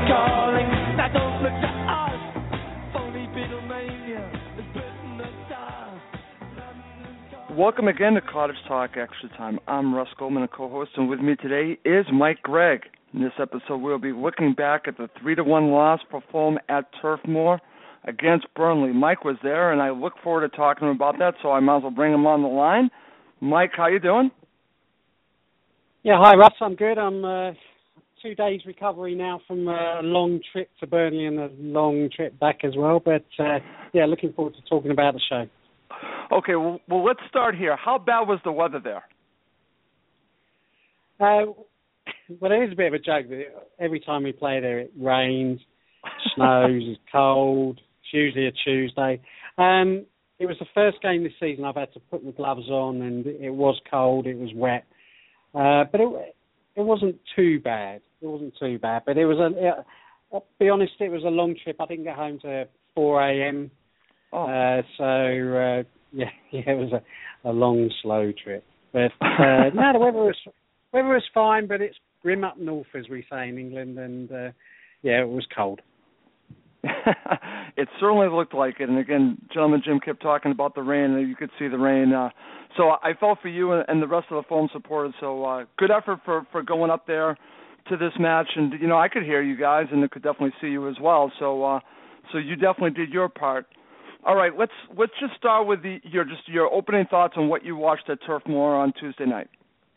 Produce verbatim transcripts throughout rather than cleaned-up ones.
calling. Now don't look to us. Phony Beatlemania is bitten the dust. Welcome again to Cottage Talk Extra Time. I'm Russ Goldman, a co-host, and with me today is Mike Gregg. In this episode, we'll be looking back at the three to one loss performed at Turf Moor against Burnley. Mike was there, and I look forward to talking about that, so I might as well bring him on the line. Mike, how you doing? Yeah, hi, Russ. I'm good. I'm uh, two days recovery now from a long trip to Burnley and a long trip back as well. But, uh, yeah, looking forward to talking about the show. Okay, well, well, let's start here. How bad was the weather there? Uh, well, it is a bit of a joke that every time we play there, it rains, snows, it's cold. It's usually a Tuesday. Um, it was the first game this season I've had to put my gloves on, and it was cold, it was wet. Uh, but it it wasn't too bad. It wasn't too bad. But it was a. It, I'll be honest, it was a long trip. I didn't get home to four a.m. Oh. Uh, so uh, yeah, yeah, it was a, a long, slow trip. But uh, no, the weather was weather was fine. But it's grim up north, as we say in England, and uh, yeah, it was cold. It certainly looked like it. And again, gentleman Jim kept talking about the rain, and you could see the rain. Uh, so I felt for you and the rest of the Fulham supporters. So uh, good effort for, for going up there to this match. And, you know, I could hear you guys, and I could definitely see you as well. So uh, so you definitely did your part. All right, let's let's just start with the, your just your opening thoughts on what you watched at Turf Moor on Tuesday night.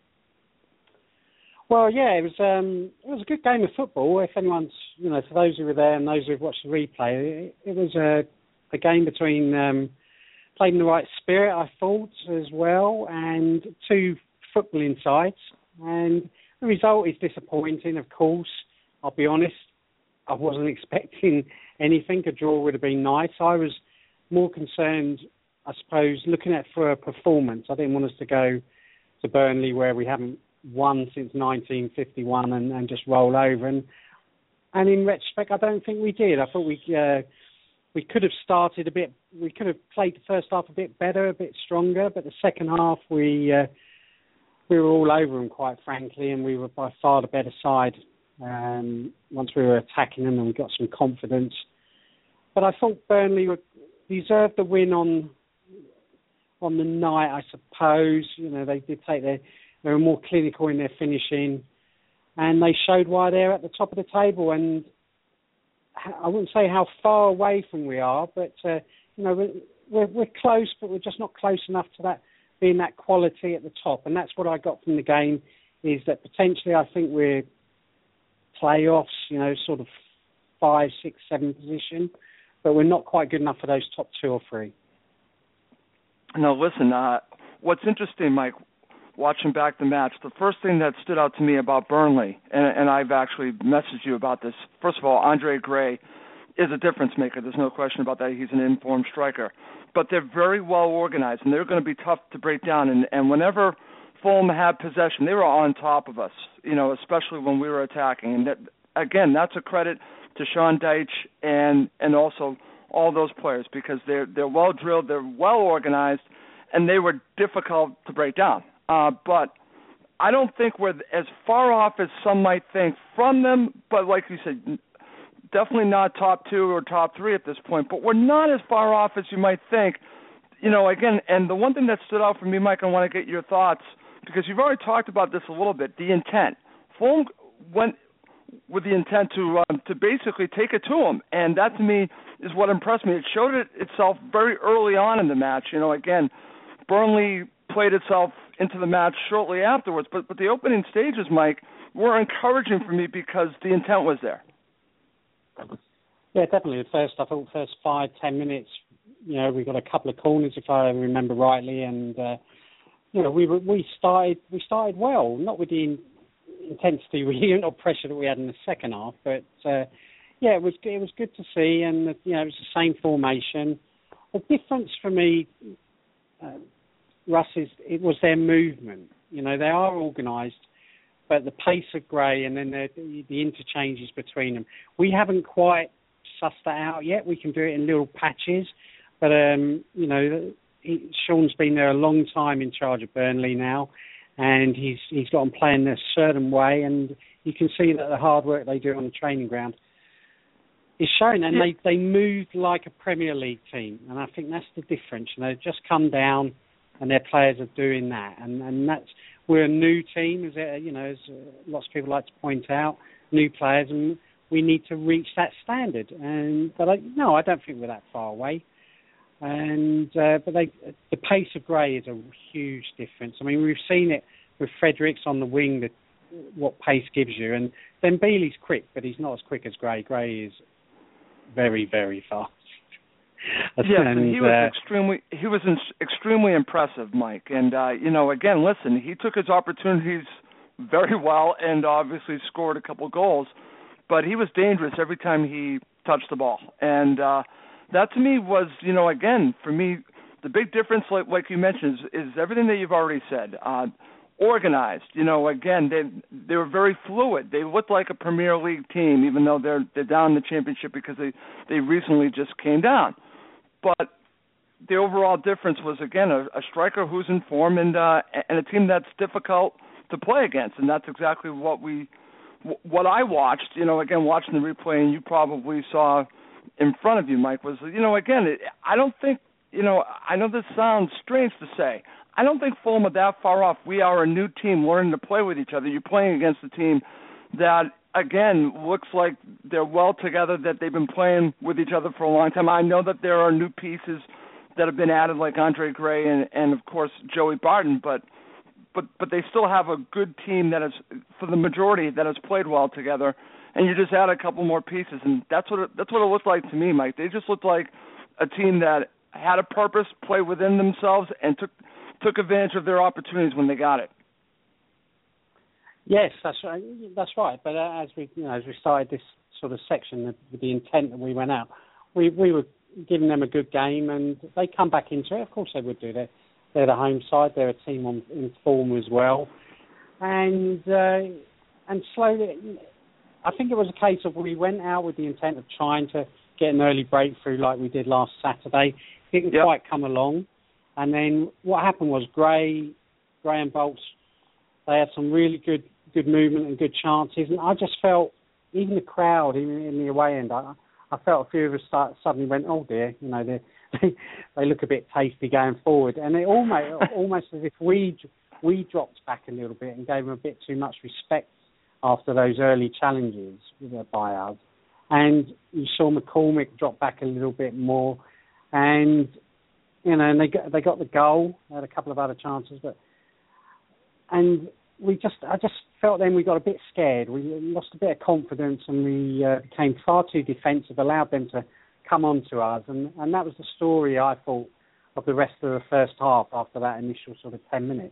Well, yeah, it was um, it was a good game of football. If anyone's, you know, for those who were there and those who've watched the replay, it, it was a, a game between um, played in the right spirit, I thought, as well, and two footballing sides. And the result is disappointing, of course. I'll be honest, I wasn't expecting anything. A draw would have been nice. I was more concerned, I suppose, looking at for a performance. I didn't want us to go to Burnley where we haven't won since nineteen fifty-one and, and just roll over. And and in retrospect, I don't think we did. I thought we uh, we could have started a bit. We could have played the first half a bit better, a bit stronger. But the second half, we uh, we were all over them, quite frankly, and we were by far the better side. Um, once we were attacking them, and we got some confidence. But I thought Burnley would deserved the win on on the night, I suppose. You know, they did take their. They were more clinical in their finishing, and they showed why they're at the top of the table. And I wouldn't say how far away from we are, but uh, you know we're, we're we're close, but we're just not close enough to that being that quality at the top. And that's what I got from the game, is that potentially I think we're playoffs, you know, sort of five, six, seven position, but we're not quite good enough for those top two or three. No, listen. Uh, what's interesting, Mike, watching back the match, the first thing that stood out to me about Burnley, and, and I've actually messaged you about this, first of all, Andre Gray is a difference maker. There's no question about that. He's an informed striker. But they're very well organized, and they're going to be tough to break down. And, and whenever Fulham had possession, they were on top of us, you know, especially when we were attacking. And, that, again, that's a credit to Sean Dyche and, and also all those players, because they're, they're well drilled, they're well organized, and they were difficult to break down. Uh, but I don't think we're as far off as some might think from them. But like you said, definitely not top two or top three at this point. But we're not as far off as you might think. You know, again, and the one thing that stood out for me, Mike, I want to get your thoughts, because you've already talked about this a little bit, the intent. Fulham went with the intent to um, to basically take it to them. And that, to me, is what impressed me. It showed it itself very early on in the match. You know, again, Burnley played itself into the match shortly afterwards, but but the opening stages, Mike, were encouraging for me because the intent was there. Yeah, definitely. The first, I thought, first five, ten minutes, you know, we got a couple of corners, if I remember rightly, and uh, you know, we were, we started we started well, not with the in, intensity, we not pressure that we had in the second half, but uh, yeah, it was it was good to see, and you know, it was the same formation. The difference for me. Uh, Russ, is, it was their movement. You know, they are organised, but the pace of Gray and then the, the interchanges between them, we haven't quite sussed that out yet. We can do it in little patches, but, um, you know, he, Sean's been there a long time in charge of Burnley now, and he's he's got them playing a certain way, and you can see that the hard work they do on the training ground is showing, and yeah. they, they moved like a Premier League team, and I think that's the difference. You know, they've just come down, and their players are doing that, and and that's we're a new team, as it, you know, as lots of people like to point out, new players, and we need to reach that standard. And but I, no, I don't think we're that far away. And uh, but they, the pace of Gray is a huge difference. I mean, we've seen it with Fredericks on the wing, that what pace gives you, and then Bailey's quick, but he's not as quick as Gray. Gray is very, very fast. Yes, and, and he was uh, extremely he was in, extremely impressive, Mike. And uh, you know, again, listen, he took his opportunities very well, and obviously scored a couple goals. But he was dangerous every time he touched the ball, and uh, that to me was, you know, again for me, the big difference, like like you mentioned, is, is everything that you've already said. Uh, organized, you know, again, they they were very fluid. They looked like a Premier League team, even though they're they're down in the championship because they, they recently just came down. But the overall difference was, again, a, a striker who's in form and uh, and a team that's difficult to play against, and that's exactly what we what I watched. You know, again, watching the replay, and you probably saw in front of you, Mike, was, you know, again, it, I don't think, you know, I know this sounds strange to say, I don't think Fulham are that far off. We are a new team learning to play with each other. You're playing against a team that, again, looks like they're well together, that they've been playing with each other for a long time. I know that there are new pieces that have been added, like Andre Gray and, and of course, Joey Barton, but but but they still have a good team that is, for the majority, that has played well together. And you just add a couple more pieces, and that's what it, that's what it looked like to me, Mike. They just looked like a team that had a purpose, played within themselves, and took took advantage of their opportunities when they got it. Yes, that's right. That's right. But uh, as we, you know, as we started this sort of section with the intent that we went out, we we were giving them a good game, and they come back into it. Of course, they would do that. They're the home side. They're a team on, in form as well, and uh, and slowly, I think it was a case of we went out with the intent of trying to get an early breakthrough, like we did last Saturday. Didn't yep. quite come along, and then what happened was Gray, Gray and Bolts, they had some really good. good movement and good chances, and I just felt, even the crowd in, in the away end, I, I felt a few of us start, suddenly went, oh dear, you know, they they look a bit tasty going forward, and it almost almost as if we we dropped back a little bit and gave them a bit too much respect after those early challenges by us, and you saw McCormick drop back a little bit more, and you know, and they got, they got the goal, they had a couple of other chances, but and. We just, I just felt then we got a bit scared. We lost a bit of confidence, and we uh, became far too defensive, allowed them to come on to us. And, and that was the story, I thought, of the rest of the first half after that initial sort of ten minutes.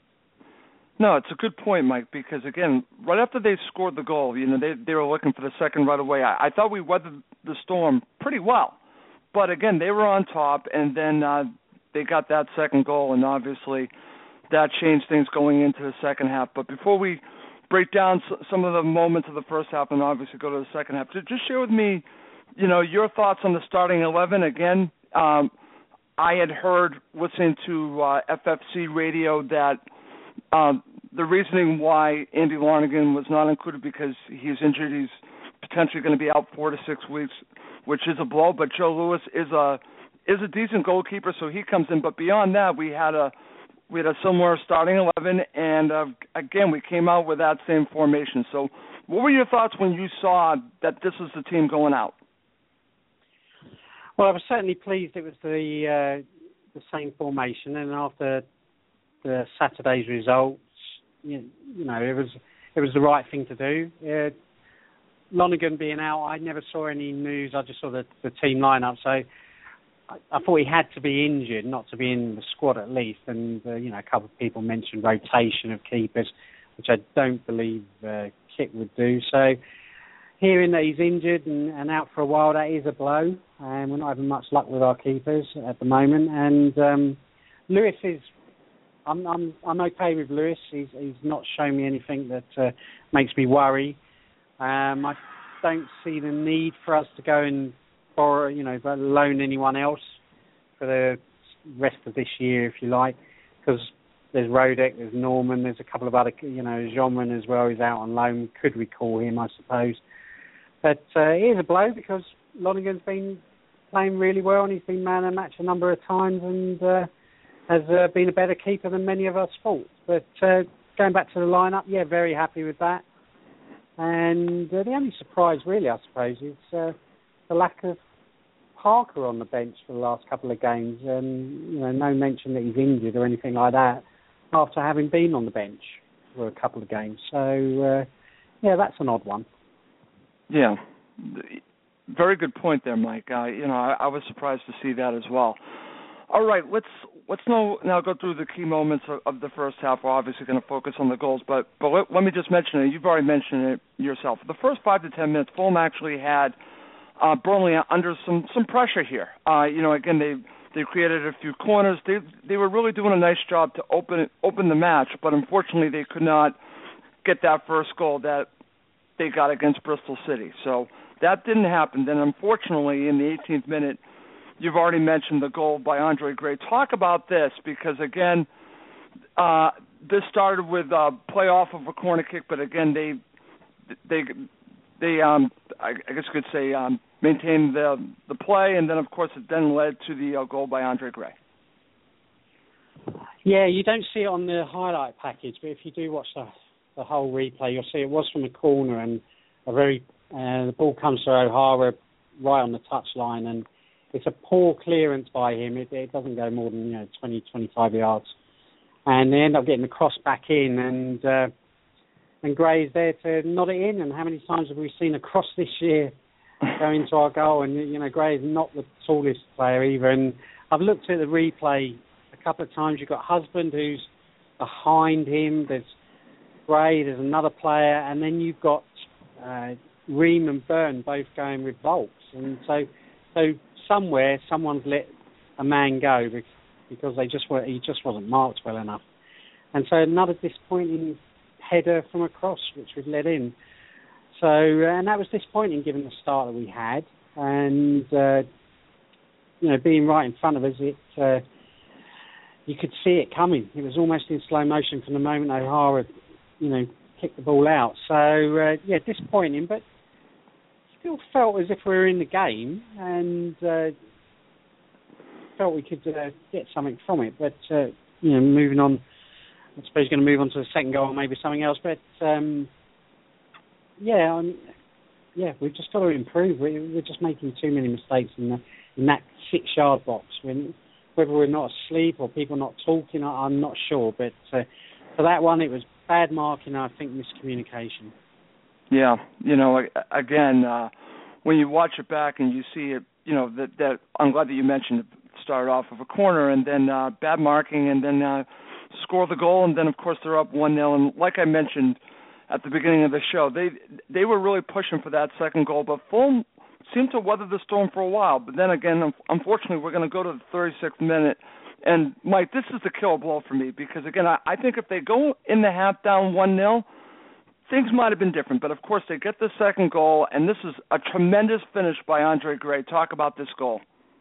No, it's a good point, Mike, because, again, right after they scored the goal, you know, they, they were looking for the second right away. I, I thought we weathered the storm pretty well. But, again, they were on top, and then uh, they got that second goal, and obviously that changed things going into the second half. But before we break down some of the moments of the first half and obviously go to the second half, just share with me, you know, your thoughts on the starting eleven. Again, um, I had heard, listening to uh, F F C radio, that um, the reasoning why Andy Lonergan was not included because he's injured. He's potentially going to be out four to six weeks, which is a blow. But Joe Lewis is a is a decent goalkeeper, so he comes in. But beyond that, we had a We had a similar starting eleven, and uh, again, we came out with that same formation. So what were your thoughts when you saw that this was the team going out? Well, I was certainly pleased it was the uh, the same formation, and after the Saturday's results, you, you know, it was it was the right thing to do. Uh, Lonergan being out, I never saw any news. I just saw the, the team lineup, so I thought he had to be injured, not to be in the squad at least. And, uh, you know, a couple of people mentioned rotation of keepers, which I don't believe uh, Kit would do. So hearing that he's injured and, and out for a while, that is a blow. And we're not having much luck with our keepers at the moment. And um, Lewis is, I'm, I'm I'm okay with Lewis. He's, he's not shown me anything that uh, makes me worry. Um, I don't see the need for us to go and or, you know, loan anyone else for the rest of this year, if you like, because there's Rodek, there's Norman, there's a couple of other, you know, Jeanman as well is out on loan. Could recall him, I suppose. But uh, it is a blow because Lonergan's been playing really well and he's been man of the match a number of times and uh, has uh, been a better keeper than many of us thought. But uh, going back to the lineup, yeah, very happy with that. And uh, the only surprise, really, I suppose, is uh, the lack of Parker on the bench for the last couple of games. And you know, no mention that he's injured or anything like that after having been on the bench for a couple of games. So, uh, yeah, that's an odd one. Yeah. Very good point there, Mike. Uh, you know, I, I was surprised to see that as well. All right, let's let's now, now go through the key moments of, of the first half. We're obviously going to focus on the goals, but but let, let me just mention it. You've already mentioned it yourself. The first five to ten minutes, Fulham actually had uh, Burnley under some, some pressure here. Uh, you know, again, they they created a few corners. They they were really doing a nice job to open open the match, but unfortunately they could not get that first goal that they got against Bristol City. So that didn't happen. Then unfortunately in the eighteenth minute, you've already mentioned the goal by Andre Gray. Talk about this because, again, uh, this started with a play off of a corner kick, but, again, they, they, they, um, I guess you could say, um, maintained the the play, and then, of course, it then led to the uh, goal by Andre Gray. Yeah, you don't see it on the highlight package, but if you do watch the, the whole replay, you'll see it was from the corner, and a very uh, the ball comes to O'Hara right on the touchline, and it's a poor clearance by him. It, it doesn't go more than, you know, twenty, twenty-five yards. And they end up getting the cross back in, and uh, and Gray's there to nod it in. And how many times have we seen a cross this year go into our goal? And, you know, Gray is not the tallest player either. And I've looked at the replay a couple of times. You've got Husband who's behind him. There's Gray, there's another player. And then you've got uh, Ream and Byrne both going with Volks. And so... so somewhere, someone's let a man go because they just were, he just wasn't marked well enough. And so another disappointing header from across, which was let in. So, and that was disappointing given the start that we had. And, uh, you know, being right in front of us, it uh, you could see it coming. It was almost in slow motion from the moment O'Hara, you know, kicked the ball out. So, uh, yeah, disappointing, but still felt as if we were in the game and uh, felt we could uh, get something from it. But, uh, you know, moving on, I suppose going to move on to the second goal or maybe something else. But, um, yeah, um, yeah, we've just got to improve. We, we're just making too many mistakes in, the, in that six-yard box. When, whether we're not asleep or people not talking, I'm not sure. But uh, for that one, it was bad marking and I think miscommunication. Yeah, you know, again, uh, when you watch it back and you see it, you know, that, that I'm glad that you mentioned it started off of a corner and then uh, bad marking and then uh, score the goal and then, of course, they're up one nil. And like I mentioned at the beginning of the show, they they were really pushing for that second goal, but Fulham seemed to weather the storm for a while. But then again, unfortunately, we're going to go to the thirty-sixth minute. And, Mike, this is the killer blow for me because, again, I, I think if they go in the half down one nil, things might have been different, but of course they get the second goal, and this is a tremendous finish by Andre Gray. Talk about this goal.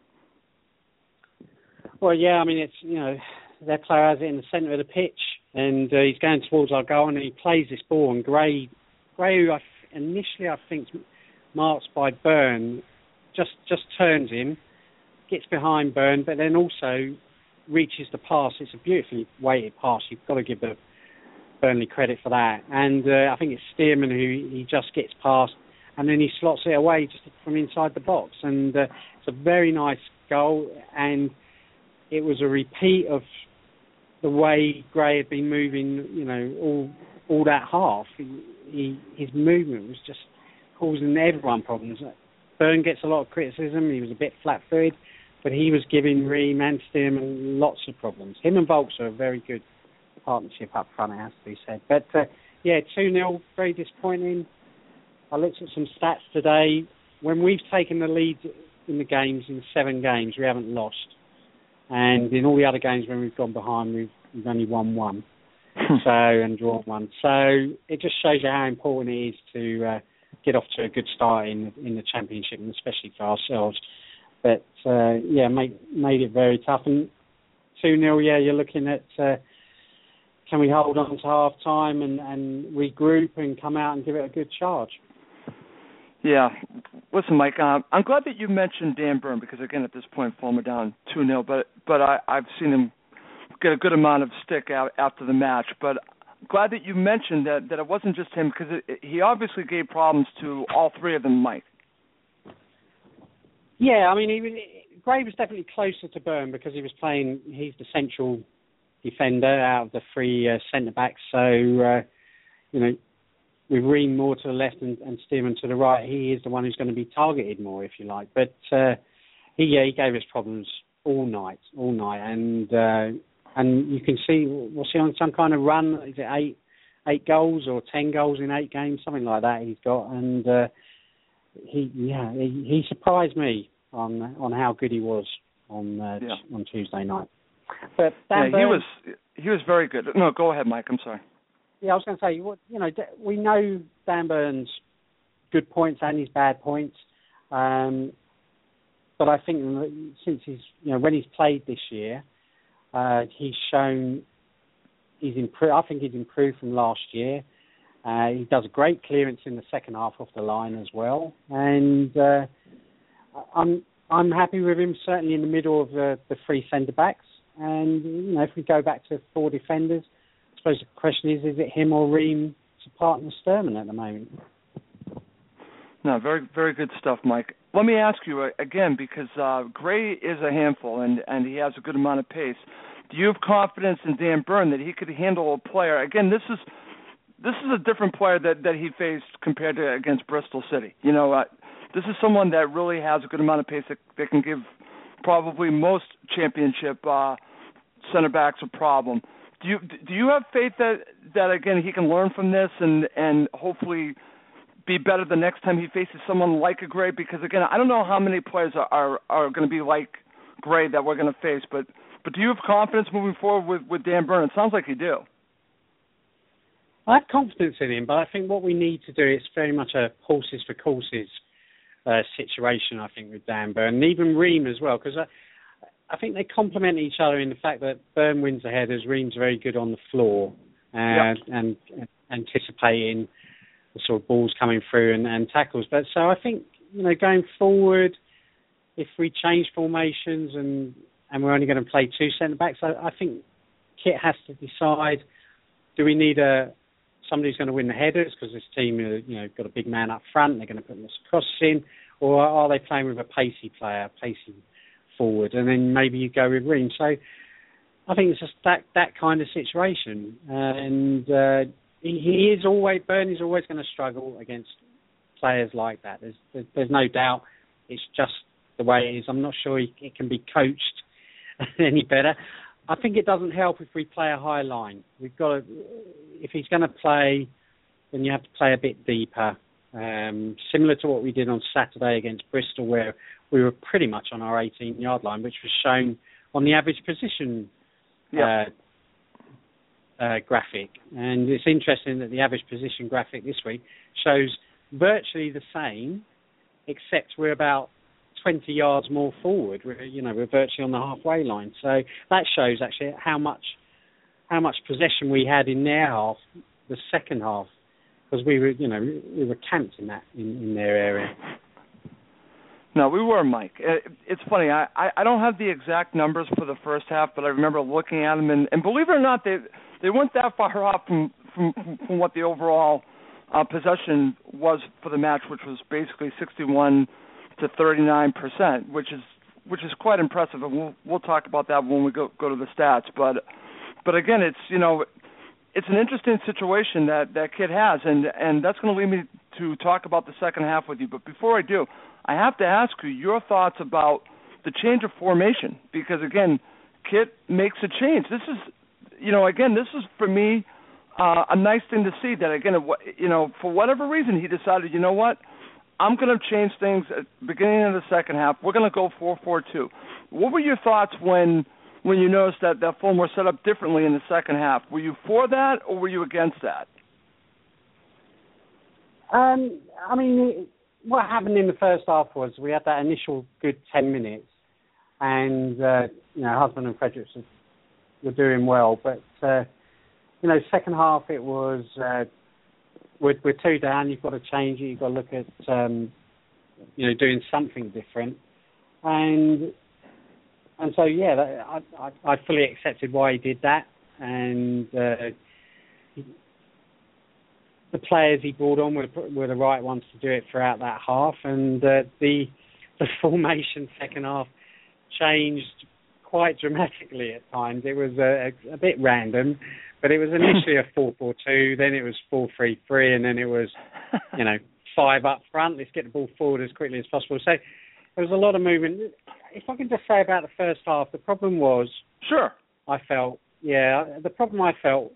Well, yeah, I mean, it's, you know, their player has it in the centre of the pitch, and uh, he's going towards our goal, and he plays this ball, and Gray, Gray, who I, initially I think marked by Byrne, just, just turns him, gets behind Byrne, but then also reaches the pass. It's a beautifully weighted pass. You've got to give the Burnley credit for that, and uh, I think it's Stearman who he just gets past and then he slots it away just from inside the box, and uh, it's a very nice goal, and it was a repeat of the way Gray had been moving, you know, all all that half. He, he, his movement was just causing everyone problems. Byrne gets a lot of criticism. He was a bit flat-footed, but he was giving Ream and Stearman lots of problems. Him and Volks are a very good partnership up front, it has to be said. But, uh, yeah, two nil, very disappointing. I looked at some stats today. When we've taken the lead in the games, in seven games, we haven't lost. And in all the other games when we've gone behind, we've, we've only won one. so and drawn one. So it just shows you how important it is to uh, get off to a good start in, in the Championship, and especially for ourselves. But, uh, yeah, made, made it very tough. And two nil, yeah, you're looking at... Uh, Can we hold on to half time and, and regroup and come out and give it a good charge? Yeah. Listen, Mike, um, I'm glad that you mentioned Dan Burn because, again, at this point, Fulham are down two nil, but but I, I've seen him get a good amount of stick out after the match. But glad that you mentioned that, that it wasn't just him because it, it, he obviously gave problems to all three of them, Mike. Yeah, I mean, he was, Gray was definitely closer to Burn because he was playing, he's the central defender out of the three uh, centre-backs. So, uh, you know, with Ream more to the left and, and Stearman to the right, he is the one who's going to be targeted more, if you like. But uh, he, yeah, he gave us problems all night, all night. And uh, and you can see, was he on some kind of run? Is it eight eight goals or ten goals in eight games? Something like that he's got. And uh, he, yeah, he, he surprised me on on how good he was on uh, yeah. on Tuesday night. But Dan yeah, Burn, he was he was very good. No, go ahead, Mike. I'm sorry. Yeah, I was going to say, you know, we know Dan Burn's good points and his bad points, um, but I think since he's, you know, when he's played this year, uh, he's shown he's improved. I think he's improved from last year. Uh, he does a great clearance in the second half off the line as well, and uh, I'm I'm happy with him certainly in the middle of the, the three centre backs. And you know, if we go back to four defenders, I suppose the question is, is it him or Ream to partner Stearman at the moment? No, very, very good stuff, Mike. Let me ask you uh, again, because uh, Gray is a handful and, and he has a good amount of pace. Do you have confidence in Dan Burn that he could handle a player? Again, this is this is a different player that, that he faced compared to against Bristol City. You know, uh, this is someone that really has a good amount of pace that, that can give probably most championship uh, center backs a problem. Do you do you have faith that, that again he can learn from this and, and hopefully be better the next time he faces someone like a Gray? Because again, I don't know how many players are are, are going to be like Gray that we're going to face, but but do you have confidence moving forward with, with Dan Burn? It sounds like you do. I have confidence in him, but I think what we need to do is very much a horses for courses uh, situation. I think with Dan Burn and even Ream as well, because I. I think they complement each other in the fact that Burn wins the headers, Ream's very good on the floor and, yep. and, and anticipating the sort of balls coming through and, and tackles. But so I think, you know, going forward, if we change formations and, and we're only going to play two centre-backs, I, I think Kit has to decide, do we need a somebody who's going to win the headers because this team, you know, got a big man up front, they're going to put lots of crosses in, or are they playing with a pacey player, pacey forward, and then maybe you go with Ream. So I think it's just that that kind of situation, uh, and uh, he, he is always Burn is always going to struggle against players like that. There's, there's there's no doubt. It's just the way it is. I'm not sure he, it can be coached any better. I think it doesn't help if we play a high line. We've got to, if he's going to play, then you have to play a bit deeper. Um, similar to what we did on Saturday against Bristol, where we were pretty much on our eighteen-yard line, which was shown on the average position yeah. uh, uh, graphic. And it's interesting that the average position graphic this week shows virtually the same, except we're about twenty yards more forward. We're, you know, we're virtually on the halfway line. So that shows actually how much how much possession we had in their half, the second half. Because we were, you know, we were camped in that in, in their area. No, we were, Mike. It's funny. I, I don't have the exact numbers for the first half, but I remember looking at them, and, and believe it or not, they they weren't that far off from from, from what the overall uh, possession was for the match, which was basically sixty-one to thirty-nine percent, which is which is quite impressive, and we'll we'll talk about that when we go go to the stats. But but again, it's you know. It's an interesting situation that that Kit has, and, and that's going to lead me to talk about the second half with you. But before I do, I have to ask you your thoughts about the change of formation, because, again, Kit makes a change. This is, you know, again, this is, for me, uh, a nice thing to see that, again, you know, for whatever reason, he decided, you know what, I'm going to change things at the beginning of the second half. We're going to go four four two. What were your thoughts when... when you noticed that, that Fulham were set up differently in the second half? Were you for that or were you against that? Um, I mean, what happened in the first half was we had that initial good ten minutes and, uh, you know, Husband and Fredericks were doing well. But, uh, you know, second half it was, uh, we're, we're two down. You've got to change it. You've got to look at um, you know doing something different, and and so yeah, that, I, I I fully accepted why he did that, and uh, the players he brought on were were the right ones to do it throughout that half, and uh, the the formation second half changed quite dramatically at times. It was a, a bit random, but it was initially a four four two, then it was four three three, and then it was, you know, five up front. Let's get the ball forward as quickly as possible. So there was a lot of movement. If I can just say about the first half, the problem was... Sure. I felt, yeah, the problem I felt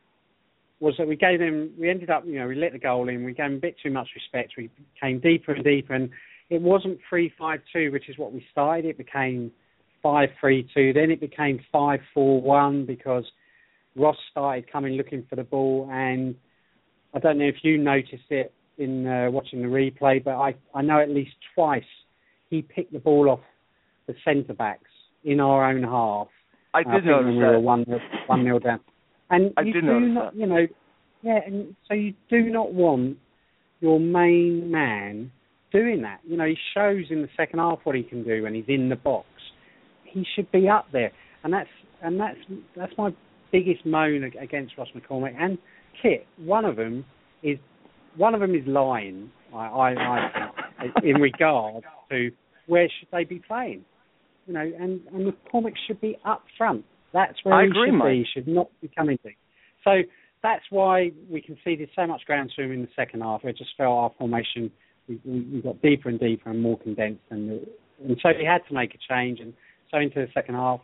was that we gave them, we ended up, you know, we let the goal in, we gave them a bit too much respect, we came deeper and deeper, and it wasn't three five two, which is what we started. It became five three two, then it became five four one because Ross started coming looking for the ball, and I don't know if you noticed it in uh, watching the replay, but I, I know at least twice he picked the ball off the centre-backs in our own half. I did uh, notice when we that. were one, one nil down. And I you did do notice not, that. you know, yeah, and so you do not want your main man doing that. You know, he shows in the second half what he can do when he's in the box. He should be up there, and that's and that's that's my biggest moan against Ross McCormack and Kit. One of them is one of them is lying. I, I, I think in regard to where should they be playing. You know, and, and McCormack should be up front. That's where I he agree, should Mike. be. He should not be coming to. So that's why we conceded so much ground to him in the second half. It just felt our formation, we, we, we got deeper and deeper and more condensed. And, and so he had to make a change. And so into the second half,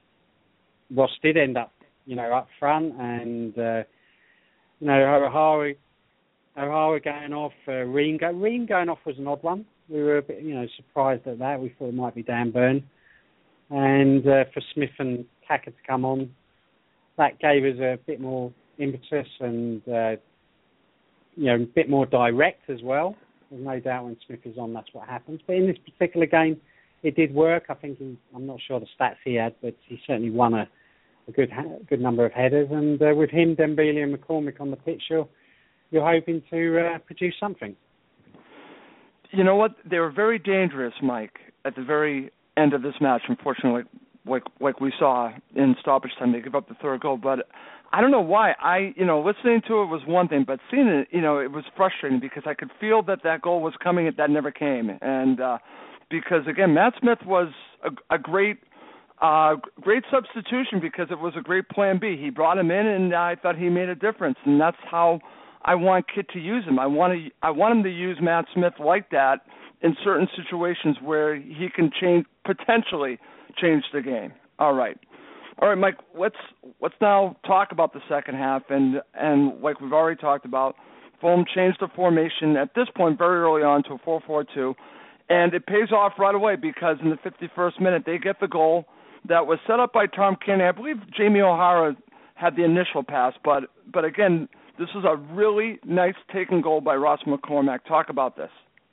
Ross did end up, you know, up front. And, uh, you know, O'Hara, O'Hara going off, uh, Ream, go, Ream going off was an odd one. We were a bit, you know, surprised at that. We thought it might be Dan Burn. And uh, for Smith and Tacker to come on, that gave us a bit more impetus and, uh, you know, a bit more direct as well. There's no doubt when Smith is on, that's what happens. But in this particular game, it did work. I think he, I'm not sure the stats he had, but he certainly won a, a good ha- good number of headers. And uh, with him, Dembele and McCormack on the pitch, you're, you're hoping to uh, produce something. You know what? They were very dangerous, Mike, at the very end of this match, unfortunately, like like we saw in stoppage time. They give up the third goal. But I don't know why. I, you know, listening to it was one thing, but seeing it, you know, it was frustrating because I could feel that that goal was coming and that never came. And uh, because, again, Matt Smith was a, a great uh, great substitution because it was a great plan B. He brought him in, and I thought he made a difference. And that's how I want Kit to use him. I want to. I want him to use Matt Smith like that in certain situations where he can change, potentially change the game. All right, all right, Mike. Let's let's now talk about the second half, and and like we've already talked about, Fulham changed the formation at this point very early on to a four four two, and it pays off right away because in the fifty-first minute they get the goal that was set up by Tom Kenny. I believe Jamie O'Hara had the initial pass, but but again. This is a really nice taken goal by Ross McCormack. Talk about this.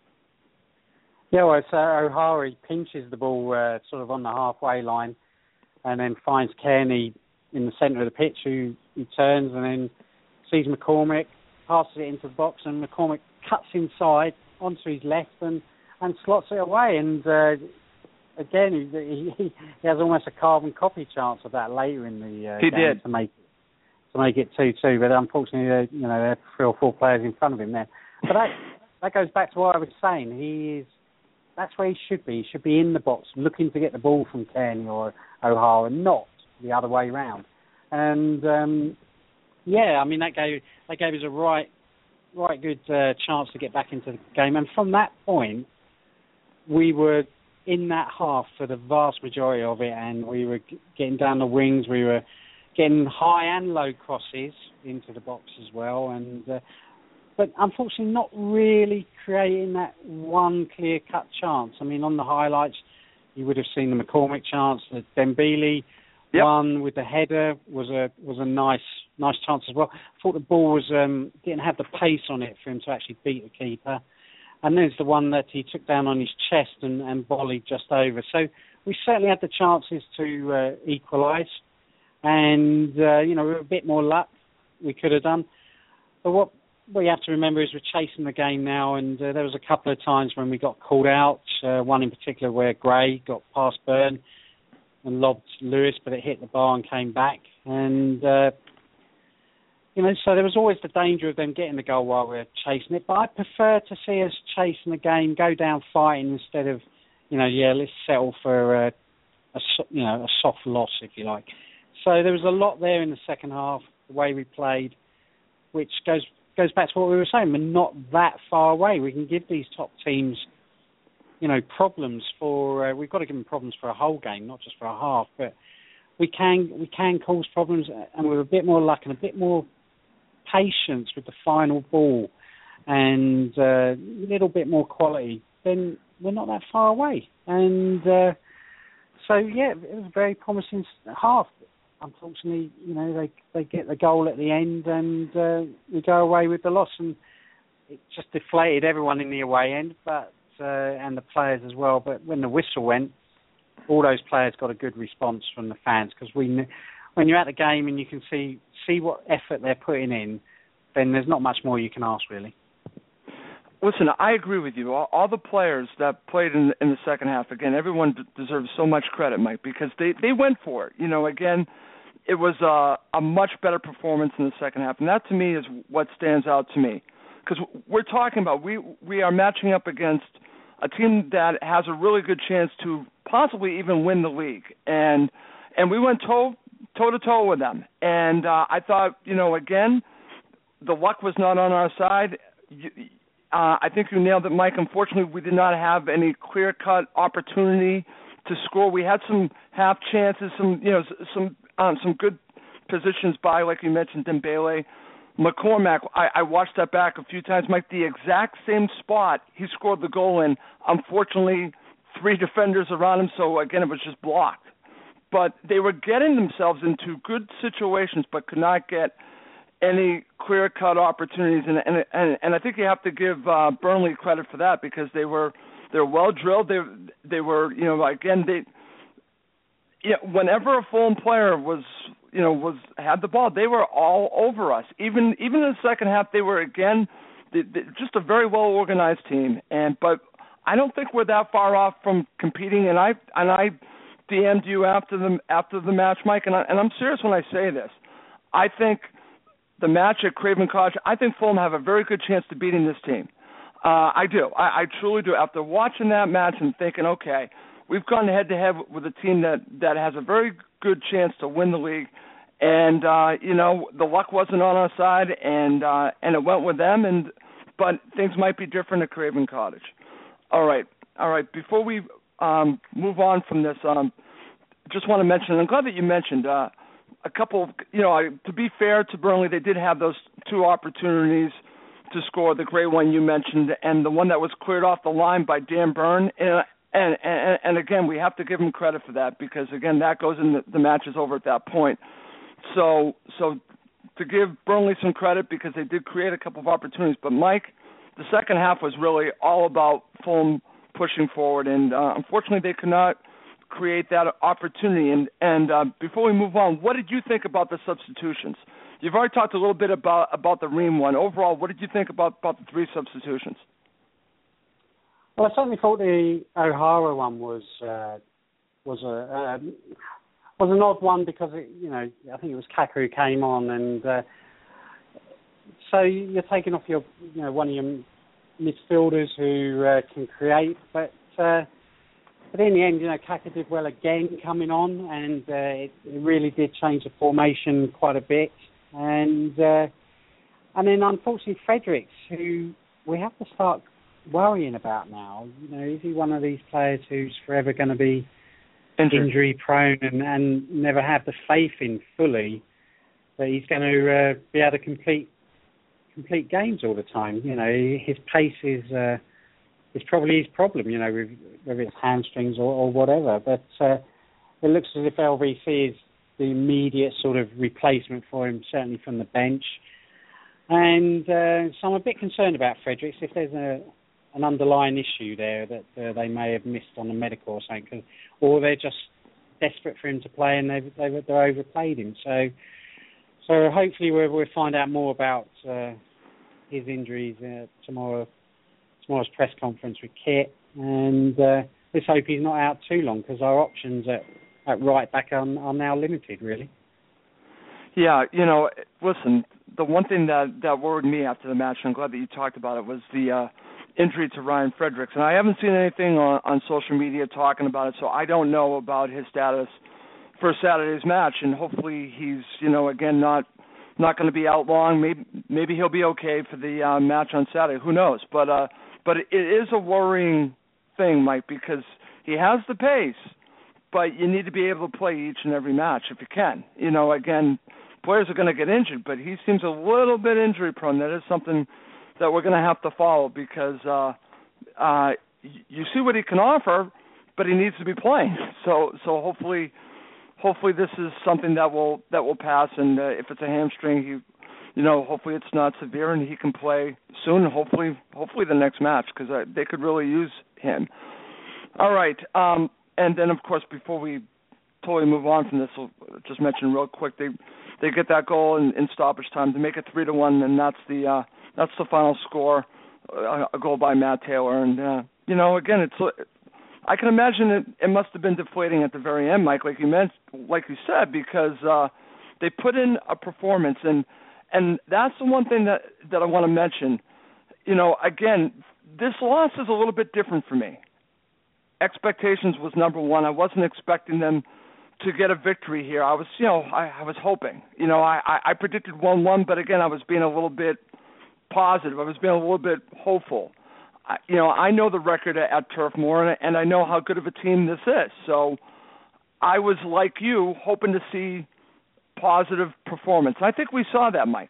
Yeah, well, so O'Hara pinches the ball uh, sort of on the halfway line and then finds Kearney in the centre of the pitch who, who turns and then sees McCormack, passes it into the box, and McCormack cuts inside onto his left and, and slots it away. And uh, again, he, he, he has almost a carbon copy chance of that later in the uh, he game did. to make to make it two two, but unfortunately, uh, you know, there are three or four players in front of him there. But that that goes back to what I was saying. He is that's where he should be. He should be in the box, looking to get the ball from Kearney or O'Hara, not the other way round. And um, yeah, I mean that gave that gave us a right right good uh, chance to get back into the game. And from that point, we were in that half for the vast majority of it, and we were getting down the wings. We were getting high and low crosses into the box as well, and uh, but unfortunately not really creating that one clear-cut chance. I mean, on the highlights, you would have seen the McCormack chance, the Dembele yep. one with the header was a was a nice nice chance as well. I thought the ball was um, didn't have the pace on it for him to actually beat the keeper, and there's the one that he took down on his chest and, and volleyed just over. So we certainly had the chances to uh, equalise. And, uh, you know, with a bit more luck, we could have done. But what what you have to remember is we're chasing the game now, and uh, there was a couple of times when we got called out. Uh, one in particular where Gray got past Byrne and lobbed Lewis, but it hit the bar and came back. And uh, you know, so there was always the danger of them getting the goal while we we're chasing it. But I prefer to see us chasing the game, go down fighting instead of, you know, yeah, let's settle for a, a you know a soft loss, if you like. So there was a lot there in the second half, the way we played, which goes goes back to what we were saying. We're not that far away. We can give these top teams, you know, problems for. Uh, we've got to give them problems for a whole game, not just for a half. But we can we can cause problems, and with a bit more luck and a bit more patience with the final ball, and uh, a little bit more quality, then we're not that far away. And uh, so, yeah, it was a very promising half. Unfortunately, you know, they they get the goal at the end, and uh, we go away with the loss, and it just deflated everyone in the away end, but uh, and the players as well. But when the whistle went, all those players got a good response from the fans, because we, when you're at the game and you can see see what effort they're putting in, then there's not much more you can ask, really. Listen, I agree with you. All, all the players that played in, in the second half, again, everyone d- deserves so much credit, Mike, because they, they went for it. You know, again, it was a, a much better performance in the second half, and that to me is what stands out to me. Because we're talking about, we, we are matching up against a team that has a really good chance to possibly even win the league. And and we went toe, toe-to-toe with them. And uh, I thought, you know, again, the luck was not on our side. You, Uh, I think you nailed it, Mike. Unfortunately, we did not have any clear-cut opportunity to score. We had some half chances, some you know, some um, some good positions by, like you mentioned, Dembele, McCormack. I, I watched that back a few times, Mike. The exact same spot he scored the goal in. Unfortunately, three defenders around him, so again, it was just blocked. But they were getting themselves into good situations, but could not get any clear-cut opportunities, and and and, and I think you have to give uh, Burnley credit for that, because they were they're well drilled. They they were you know again they yeah whenever a Fulham player was you know was had the ball, they were all over us. Even even in the second half, they were again they, they, just a very well organized team. And but I don't think we're that far off from competing. And I and I D M'd you after the after the match, Mike, and I, and I'm serious when I say this. I think the match at Craven Cottage, I think Fulham have a very good chance to beating this team. Uh, I do. I, I truly do. After watching that match and thinking, okay, we've gone head-to-head with a team that, that has a very good chance to win the league. And, uh, you know, the luck wasn't on our side, and uh, and it went with them. And but things might be different at Craven Cottage. All right. All right. Before we um, move on from this, um, just want to mention, and I'm glad that you mentioned uh, a couple of, you know, to be fair to Burnley, they did have those two opportunities to score, the great one you mentioned, and the one that was cleared off the line by Dan Burn. And, and, and, and again, we have to give him credit for that, because, again, that goes in the, the match is over at that point. So, so to give Burnley some credit, because they did create a couple of opportunities. But, Mike, the second half was really all about Fulham pushing forward, and uh, unfortunately they could not create that opportunity. And, and uh, before we move on, what did you think about the substitutions? You've already talked a little bit about, about the Ream one. Overall, what did you think about, about the three substitutions? Well, I certainly thought the O'Hara one was uh, was a uh, was an odd one, because it, you know I think it was Kaka who came on, and uh, so you're taking off your you know one of your midfielders who uh, can create, but. Uh, But in the end, you know, Kaka did well again coming on, and uh, it, it really did change the formation quite a bit. And uh, and then, unfortunately, Fredericks, who we have to start worrying about now. You know, is he one of these players who's forever going to be Injured. injury prone and, and never have the faith in fully that he's going to uh, be able to complete complete games all the time? You know, his pace is. Uh, It's probably his problem, you know, with, whether it's hamstrings or, or whatever. But uh, it looks as if L V C is the immediate sort of replacement for him, certainly from the bench. And uh, so I'm a bit concerned about Fredericks, if there's a, an underlying issue there that uh, they may have missed on the medical or something, or they're just desperate for him to play and they've, they've, they're overplayed him. So, so hopefully we'll, we'll find out more about uh, his injuries uh, tomorrow, tomorrow's press conference with Kit, and uh, let's hope he's not out too long because our options at, at right back are, are now limited, really. Yeah, you know, listen, the one thing that, that worried me after the match, and I'm glad that you talked about it, was the uh, injury to Ryan Fredericks. And I haven't seen anything on, on social media talking about it, so I don't know about his status for Saturday's match. And hopefully he's, you know, again, not not going to be out long. Maybe maybe he'll be okay for the uh, match on Saturday. Who knows? But uh, but it is a worrying thing, Mike, because he has the pace, but you need to be able to play each and every match if you can. You know, again, players are going to get injured, but he seems a little bit injury prone. That is something that we're going to have to follow because uh, uh, you see what he can offer, but he needs to be playing. So so hopefully hopefully this is something that will that will pass. And uh, if it's a hamstring, he, you know, hopefully it's not severe and he can play soon. Hopefully hopefully the next match because uh, they could really use him. All right, um, and then of course before we totally move on from this, I'll just mention real quick they. They get that goal in, in stoppage time to make it three to one, and that's the uh, that's the final score. Uh, a goal by Matt Taylor, and uh, you know, again, it's I can imagine it, it must have been deflating at the very end, Mike, like you meant, like you said, because uh, they put in a performance, and and that's the one thing that that I want to mention. You know, again, this loss is a little bit different for me. Expectations was number one. I wasn't expecting them to get a victory here. I was, you know, I, I was hoping. You know, I, I, I predicted one one, but again, I was being a little bit positive. I was being a little bit hopeful. I, you know, I know the record at, at Turf Moor, and, and I know how good of a team this is. So I was, like you, hoping to see positive performance. I think we saw that, Mike.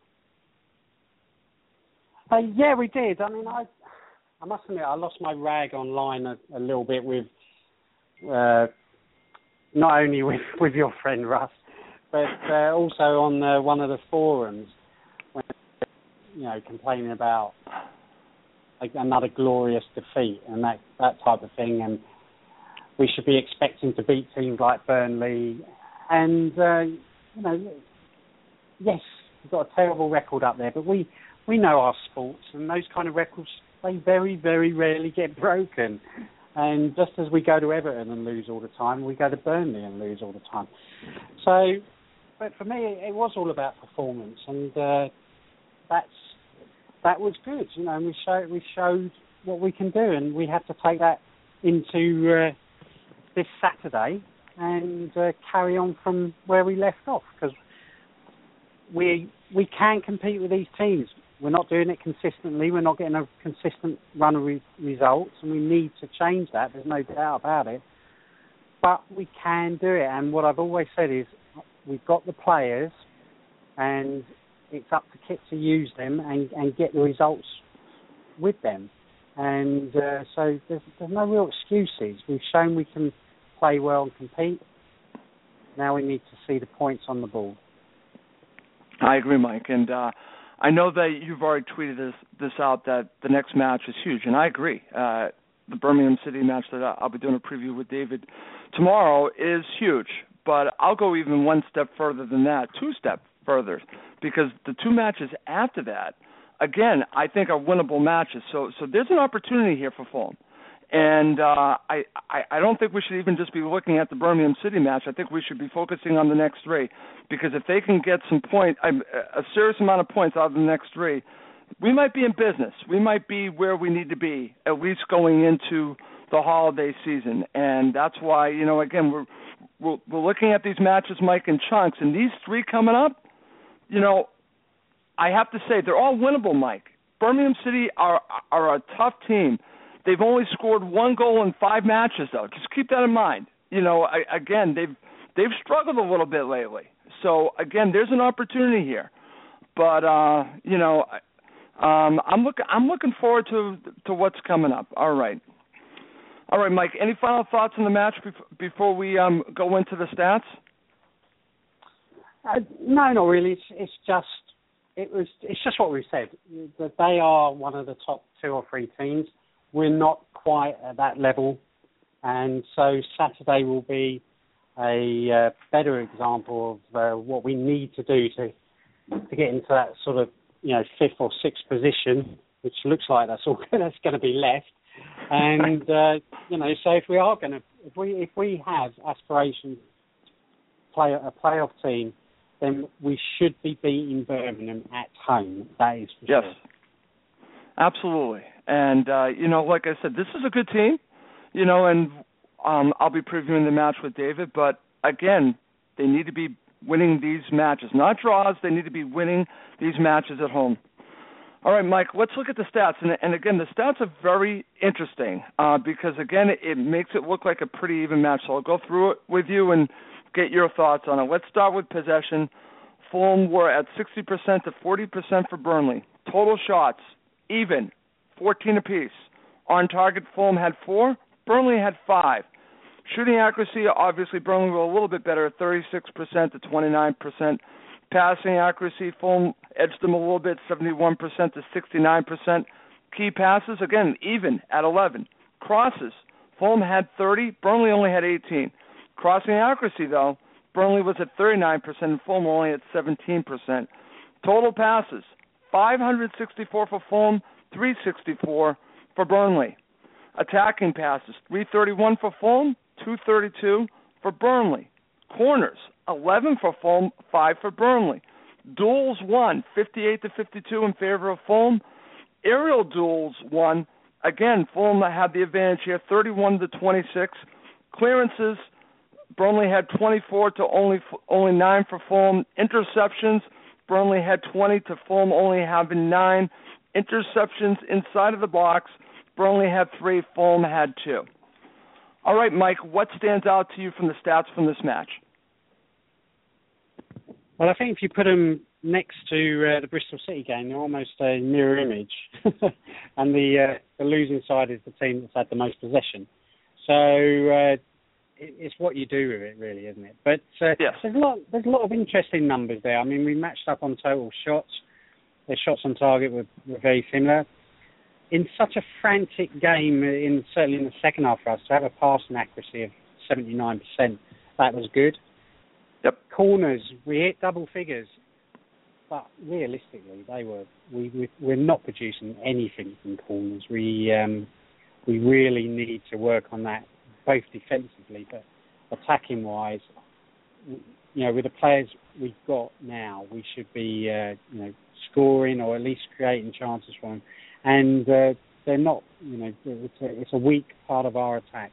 Uh, yeah, we did. I mean, I I must admit, I lost my rag online a, a little bit with... Uh, not only with, with your friend Russ, but uh, also on uh, one of the forums, when, you know, complaining about like, another glorious defeat and that, that type of thing, and we should be expecting to beat teams like Burnley. And, uh, you know, yes, we've got a terrible record up there, but we, we know our sports, and those kind of records, they very, very rarely get broken. And just as we go to Everton and lose all the time, we go to Burnley and lose all the time. So, but for me, it was all about performance, and uh, that's that was good. You know, and we showed we showed what we can do, and we have to take that into uh, this Saturday and uh, carry on from where we left off, because we we can compete with these teams. We're not doing it consistently. We're not getting a consistent run of re- results, and we need to change that. There's no doubt about it. But we can do it, and what I've always said is we've got the players, and it's up to Kit to use them and, and get the results with them. And uh, so there's, there's no real excuses. We've shown we can play well and compete. Now we need to see the points on the board. I agree, Mike, and uh, I know that you've already tweeted this, this out, that the next match is huge, and I agree. Uh, the Birmingham City match that I'll be doing a preview with David tomorrow is huge, but I'll go even one step further than that, two steps further, because the two matches after that, again, I think are winnable matches. So so there's an opportunity here for Fulham. And uh, I, I, I don't think we should even just be looking at the Birmingham City match. I think we should be focusing on the next three, because if they can get some point, a serious amount of points out of the next three, we might be in business. We might be where we need to be, at least going into the holiday season. And that's why, you know, again, we're we're, we're looking at these matches, Mike, in chunks. And these three coming up, you know, I have to say, they're all winnable, Mike. Birmingham City are are a tough team. They've only scored one goal in five matches, though. Just keep that in mind. You know, I, again, they've they've struggled a little bit lately. So again, there's an opportunity here. But uh, you know, um, I'm looking I'm looking forward to to what's coming up. All right, all right, Mike. Any final thoughts on the match before we um, go into the stats? Uh, no, not really. It's, it's just it was it's just what we said, that they are one of the top two or three teams. We're not quite at that level, and so Saturday will be a uh, better example of uh, what we need to do to to get into that sort of you know, fifth or sixth position, which looks like that's all that's going to be left. And uh, you know, so if we are going to, if we if we have aspirations to play a playoff team, then we should be beating Birmingham at home. That is for yes, sure. Absolutely. And uh, you know, like I said, this is a good team. You know, and um, I'll be previewing the match with David. But again, they need to be winning these matches, not draws. They need to be winning these matches at home. All right, Mike, let's look at the stats. And, and again, the stats are very interesting uh, because, again, it, it makes it look like a pretty even match. So I'll go through it with you and get your thoughts on it. Let's start with possession. Fulham were at sixty percent to forty percent for Burnley. Total shots, even, fourteen apiece. On target, Fulham had four. Burnley had five. Shooting accuracy, obviously, Burnley were a little bit better, thirty-six percent to twenty-nine percent. Passing accuracy, Fulham edged them a little bit, seventy-one percent to sixty-nine percent. Key passes, again, even at eleven. Crosses, Fulham had thirty, Burnley only had eighteen. Crossing accuracy, though, Burnley was at thirty-nine percent and Fulham only at seventeen percent. Total passes, five hundred sixty-four for Fulham, three hundred sixty-four for Burnley. Attacking passes, three hundred thirty-one for Fulham, two hundred thirty-two for Burnley. Corners, eleven for Fulham, five for Burnley. Duels won, fifty-eight to fifty-two in favor of Fulham. Aerial duels won. Again, Fulham had the advantage here, thirty-one to twenty-six. Clearances, Burnley had twenty-four to only only nine for Fulham. Interceptions, Burnley had twenty to Fulham only having nine. Interceptions inside of the box, Burnley had three, Fulham had two. All right, Mike, what stands out to you from the stats from this match? Well, I think if you put them next to uh, the Bristol City game, they're almost a mirror image. And the uh, the losing side is the team that's had the most possession. So uh, it, it's what you do with it, really, isn't it? But uh, yes. there's a lot there's a lot of interesting numbers there. I mean, we matched up on total shots. Their shots on target were, were very similar. In such a frantic game, in certainly in the second half for us, to have a passing accuracy of seventy-nine percent, that was good. Yep. Corners, we hit double figures, but realistically, they were we, we we're not producing anything from corners. We um, we really need to work on that, both defensively, but attacking wise. You know, with the players we've got now, we should be uh, you know scoring or at least creating chances for them. And uh, they're not, you know, it's a, it's a weak part of our attack.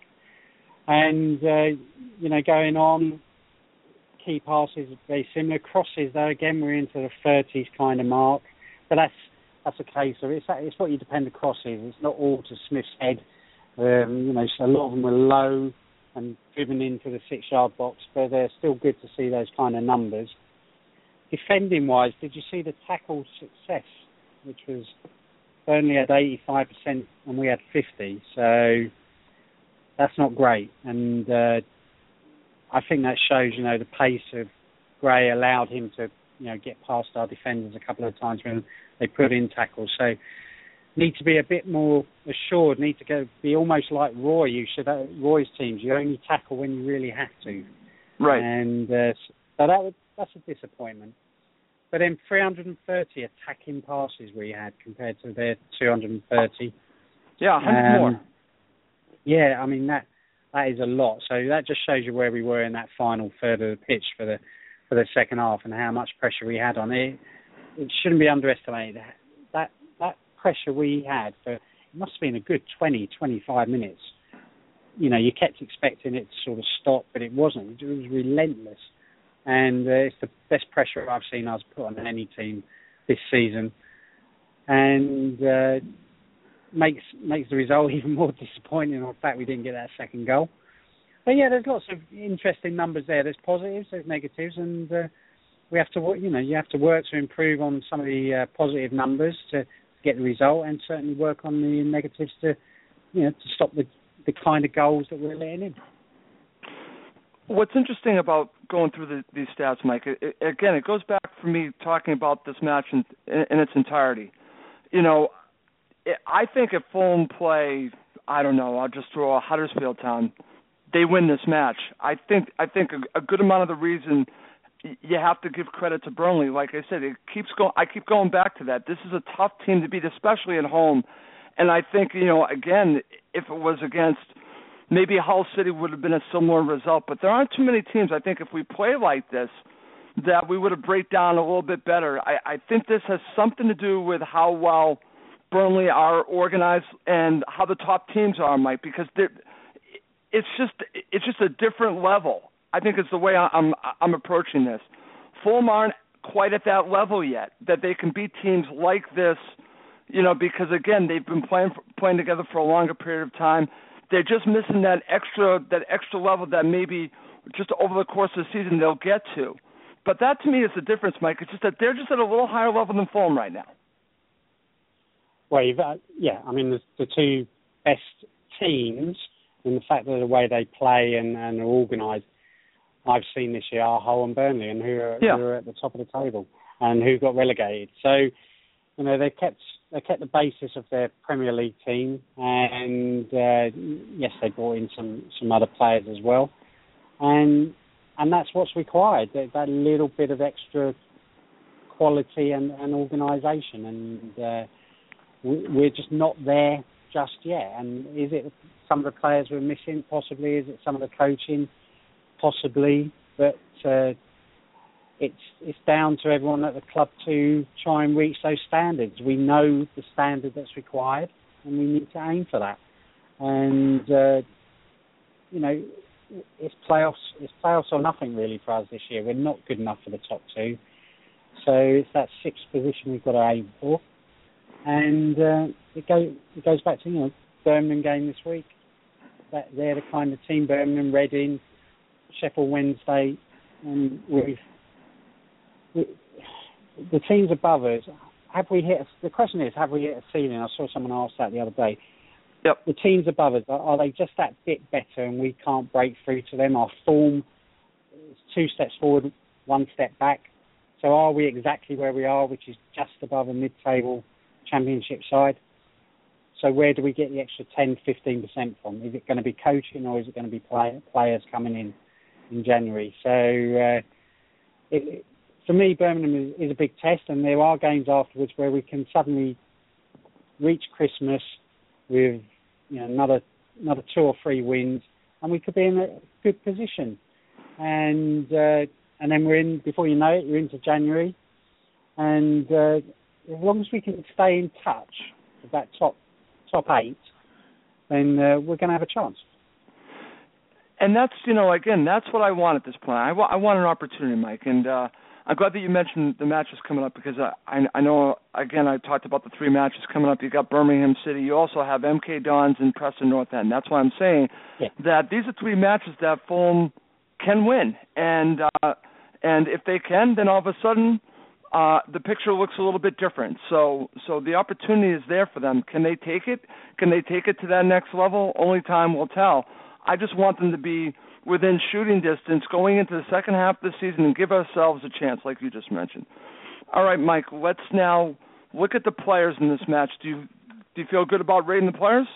And, uh, you know, going on, key passes are very similar. Crosses, though, again, we're into the thirties kind of mark. But that's that's a case of, it's, it's what you depend the crosses. It's not all to Smith's head. Um, you know, so a lot of them were low and driven into the six-yard box, but they're still good to see those kind of numbers. Defending-wise, did you see the tackle success, which was... Burnley had eighty-five percent and we had fifty, so that's not great. And uh, I think that shows, you know, the pace of Gray allowed him to, you know, get past our defenders a couple of times when they put in tackles. So need to be a bit more assured, need to go be almost like Roy. You should, uh, Roy's teams, you only tackle when you really have to. Right. And uh, so that was, that's a disappointment. But then three hundred thirty attacking passes we had compared to their two hundred thirty. Yeah, one hundred um, more. Yeah, I mean, that that is a lot. So that just shows you where we were in that final third of the pitch for the for the second half and how much pressure we had on it. It shouldn't be underestimated. That that pressure we had, for, it must have been a good twenty, twenty-five minutes. You know, you kept expecting it to sort of stop, but it wasn't. It was relentless. And uh, it's the best pressure I've seen us put on any team this season, and uh, makes makes the result even more disappointing. On the fact we didn't get that second goal. But yeah, there's lots of interesting numbers there. There's positives, there's negatives, and uh, we have to work. You know, you have to work to improve on some of the uh, positive numbers to, to get the result, and certainly work on the negatives to, you know, to stop the the kind of goals that we're letting in. What's interesting about going through the, these stats, Mike, it, it, again, it goes back for me talking about this match in, in, in its entirety. You know, it, I think if Fulham play, I don't know, I'll just throw a Huddersfield Town, they win this match. I think I think a, a good amount of the reason you have to give credit to Burnley. Like I said, it keeps going. I keep going back to that. This is a tough team to beat, especially at home. And I think, you know, again, if it was against maybe Hull City would have been a similar result. But there aren't too many teams, I think, if we play like this, that we would have break down a little bit better. I, I think this has something to do with how well Burnley are organized and how the top teams are, Mike, because it's just it's just a different level. I think it's the way I'm I'm approaching this. Fulham aren't quite at that level yet, that they can beat teams like this, you know, because, again, they've been playing playing together for a longer period of time. They're just missing that extra that extra level that maybe just over the course of the season they'll get to. But that, to me, is the difference, Mike. It's just that they're just at a little higher level than Fulham right now. Well, you've, uh, yeah, I mean, the, the two best teams, in the fact that the way they play and, and are organised, I've seen this year are Hull and Burnley, and who are, yeah. who are at the top of the table and who got relegated. So, you know, they kept they kept the basis of their Premier League team, and uh, yes, they brought in some, some other players as well, and and that's what's required, that, that little bit of extra quality and, and organisation, and uh, we, we're just not there just yet. And is it some of the players we're missing? Possibly. Is it some of the coaching? Possibly, but uh, it's it's down to everyone at the club to try and reach those standards. We know the standard that's required, and we need to aim for that. And uh, you know, it's playoffs. It's playoffs or nothing really for us this year. We're not good enough for the top two, so it's that sixth position we've got to aim for. And uh, it goes it goes back to, you know, Birmingham game this week. That they're the kind of team, Birmingham, Reading, Sheffield Wednesday, and we've, we, the teams above us, have we hit, the question is, have we hit a ceiling? I saw someone ask that the other day. Yep. The teams above us, are, are they just that bit better and we can't break through to them? Our form is two steps forward, one step back. So are we exactly where we are, which is just above a mid-table championship side? So where do we get the extra ten, fifteen percent from? Is it going to be coaching, or is it going to be play, players coming in in January? So uh, it, for me, Birmingham is, is a big test, and there are games afterwards where we can suddenly reach Christmas with, you know, another another two or three wins, and we could be in a good position. And uh, and then we're in, before you know it, you're into January, and uh, as long as we can stay in touch with that top top eight, then uh, we're going to have a chance. And that's, you know, again, that's what I want at this point. I, wa- I want an opportunity, Mike, and uh, I'm glad that you mentioned the matches coming up, because I, I, I know, again, I talked about the three matches coming up. You got Birmingham City. You also have M K Dons and Preston North End. That's why I'm saying yeah. that these are three matches that Fulham can win, and uh, and if they can, then all of a sudden Uh, the picture looks a little bit different. So so the opportunity is there for them. Can they take it? Can they take it to that next level? Only time will tell. I just want them to be within shooting distance going into the second half of the season and give ourselves a chance, like you just mentioned. All right, Mike, let's now look at the players in this match. Do you do you feel good about rating the players?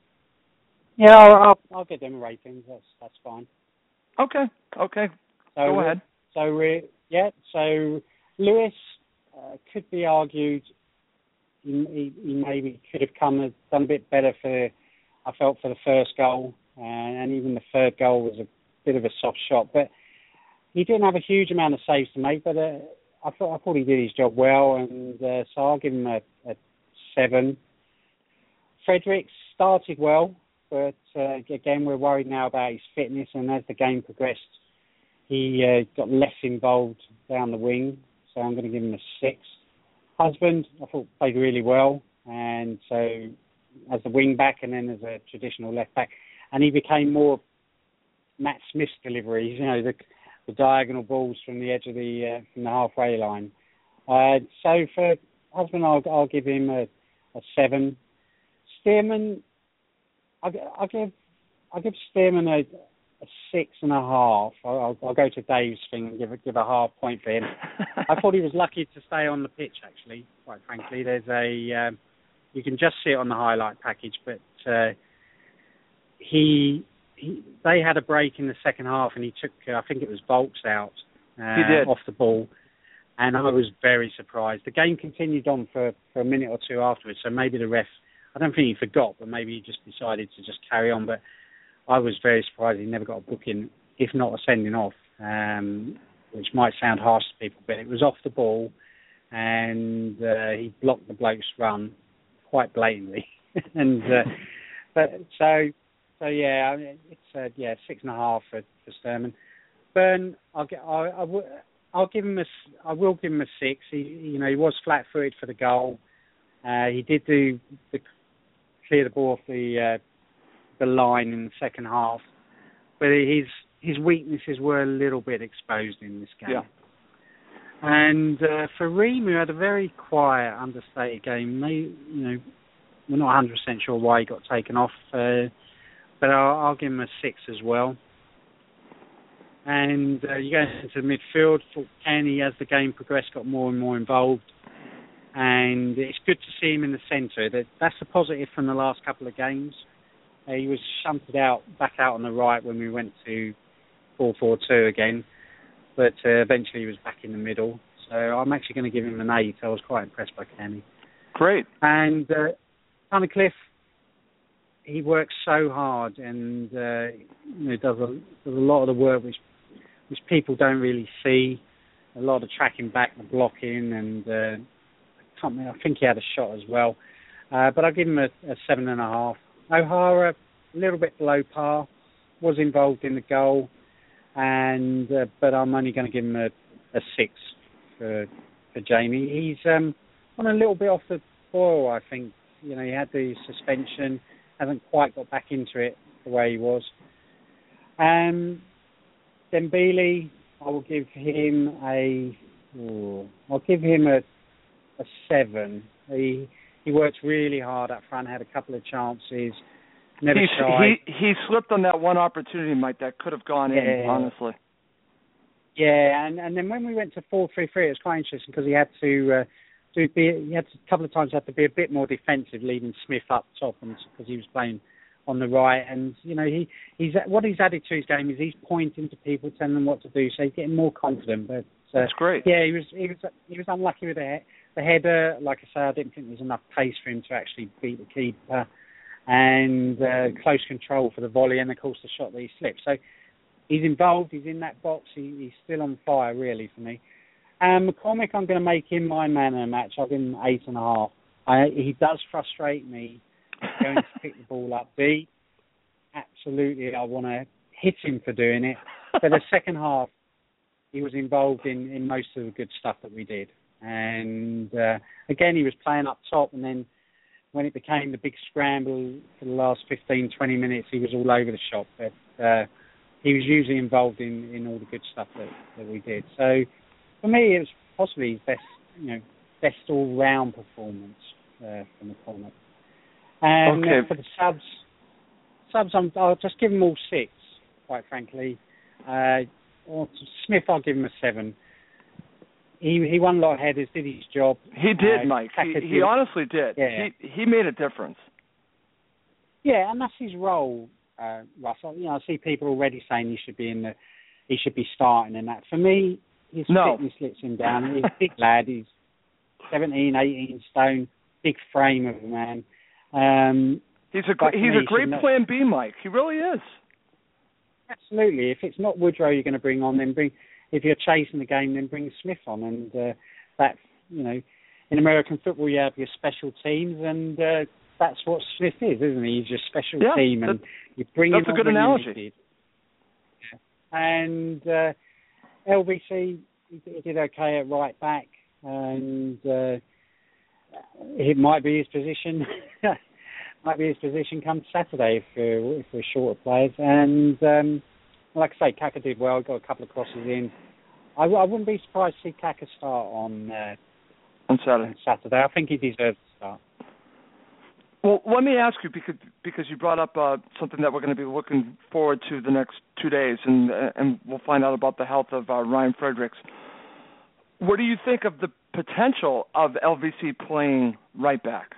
Yeah, I'll, I'll, I'll get them ratings. That's that's fine. Okay, okay. So, Go ahead. So, we yeah, so Lewis uh, could be argued he, he, he maybe could have come and done a bit better for, I felt, for the first goal, uh, and even the third goal was a bit of a soft shot. But he didn't have a huge amount of saves to make, but uh, I thought I thought he did his job well, and uh, so I'll give him a, a seven. Fredericks started well, but uh, again, we're worried now about his fitness, and as the game progressed, he uh, got less involved down the wing, so I'm going to give him a six. Husband, I thought, played really well, and so as a wing back and then as a traditional left back, and he became more Matt Smith's deliveries, you know, the, the diagonal balls from the edge of the uh, from the halfway line. Uh, so for Husband, I'll, I'll give him a, a seven. Stearman, I'll, I'll give I'll give Stearman a, a six and a half. I'll, I'll go to Dave's thing and give a, give a half point for him. I thought he was lucky to stay on the pitch, actually, quite frankly. There's a um, you can just see it on the highlight package, but uh, he, he they had a break in the second half, and he took uh, I think it was Volks out, uh, he did. off the ball, and I was very surprised. The game continued on for, for a minute or two afterwards, so maybe the ref, I don't think he forgot, but maybe he just decided to just carry on. But I was very surprised he never got a booking, if not a sending off, um, which might sound harsh to people, but it was off the ball, and uh, he blocked the bloke's run quite blatantly. and uh, but so so yeah, I mean, it's uh, yeah six and a half for, for Sturman. Byrne, I'll get I, I w- I'll give him a I will give him a six. He you know he was flat-footed for the goal. Uh, he did do the clear the ball off the uh, the line in the second half, but his his weaknesses were a little bit exposed in this game. Yeah. And uh, for Ream, who had a very quiet, understated game, they, you know, we're not one hundred percent sure why he got taken off, uh, but I'll, I'll give him a six as well. And uh, you go into midfield, for Kenny, as the game progressed, got more and more involved. And it's good to see him in the centre. That, that's a positive from the last couple of games. Uh, he was shunted out, back out on the right when we went to four four two again. But uh, eventually he was back in the middle. So I'm actually going to give him an eight. I was quite impressed by Kenny. Great. And uh, Tunnicliffe, he works so hard and uh, you know, does, a, does a lot of the work which which people don't really see. A lot of tracking back, the blocking, and uh, I, can't, I think he had a shot as well. Uh, but I'll give him a, a seven and a half. O'Hara, a little bit below par, was involved in the goal. And uh, but I'm only going to give him a, a six for for Jamie. He's um, on a little bit off the boil, I think. You know, he had the suspension, hasn't quite got back into it the way he was. Um, Dembele, I will give him a. Oh, I'll give him a a seven. He he worked really hard up front, had a couple of chances. Never he, shy. he he slipped on that one opportunity, Mike, that could have gone yeah. in, honestly. Yeah, and, and then when we went to four three three, it was quite interesting because he had to uh, do be he had to, a couple of times had to be a bit more defensive, leaving Smith up top, and because he was playing on the right. And you know, he he's what he's added to his game is he's pointing to people, telling them what to do, so he's getting more confident. But uh, that's great. Yeah, he was he was he was unlucky with the the header. Like I say, I didn't think there was enough pace for him to actually beat the keeper. And uh, close control for the volley, and of course the shot that he slipped. So he's involved, he's in that box, he, he's still on fire really for me. And McCormick, I'm going to make him my man of the match. I'll give him eight and a half. I, he does frustrate me going to pick the ball up deep. Absolutely, I want to hit him for doing it. But the second half, he was involved in, in most of the good stuff that we did. And uh, again, he was playing up top, and then when it became the big scramble for the last fifteen, twenty minutes, he was all over the shop. But uh, he was usually involved in, in all the good stuff that, that we did. So for me, it was possibly his best, you know, best all-round performance uh, from the corner. And okay. uh, for the subs, subs, I'm, I'll just give them all six, quite frankly. Uh, or Smith, I'll give him a seven. He he won a lot of headers, did his job. He did, uh, Mike. He, did. he honestly did. Yeah. He he made a difference. Yeah, and that's his role, uh, Russell. You know, I see people already saying he should be in the, he should be starting and that. For me, his no. fitness lets him down. He's a big lad. He's seventeen, eighteen stone, big frame of a man. Um, he's a great, he's a great not, plan B, Mike. He really is. Absolutely. If it's not Woodrow you're going to bring on, then bring. If you're chasing the game, then bring Smith on. And uh, that, you know, in American football, you have your special teams, and uh, that's what Smith is, isn't he? He's your special yeah, team, and that, you bring that's him a on good when analogy. you need. Yeah. And uh, L B C, he did okay at right back, and uh, it might be his position. might be his position come Saturday if we're, if we're short of players. And um, like I say, Kaka did well, got a couple of crosses in. I, I wouldn't be surprised to see Kaka start on uh, on Saturday. on Saturday. I think he deserves to start. Well, let me ask you, because because you brought up uh, something that we're going to be looking forward to the next two days, and and we'll find out about the health of uh, Ryan Fredericks. What do you think of the potential of L V C playing right back?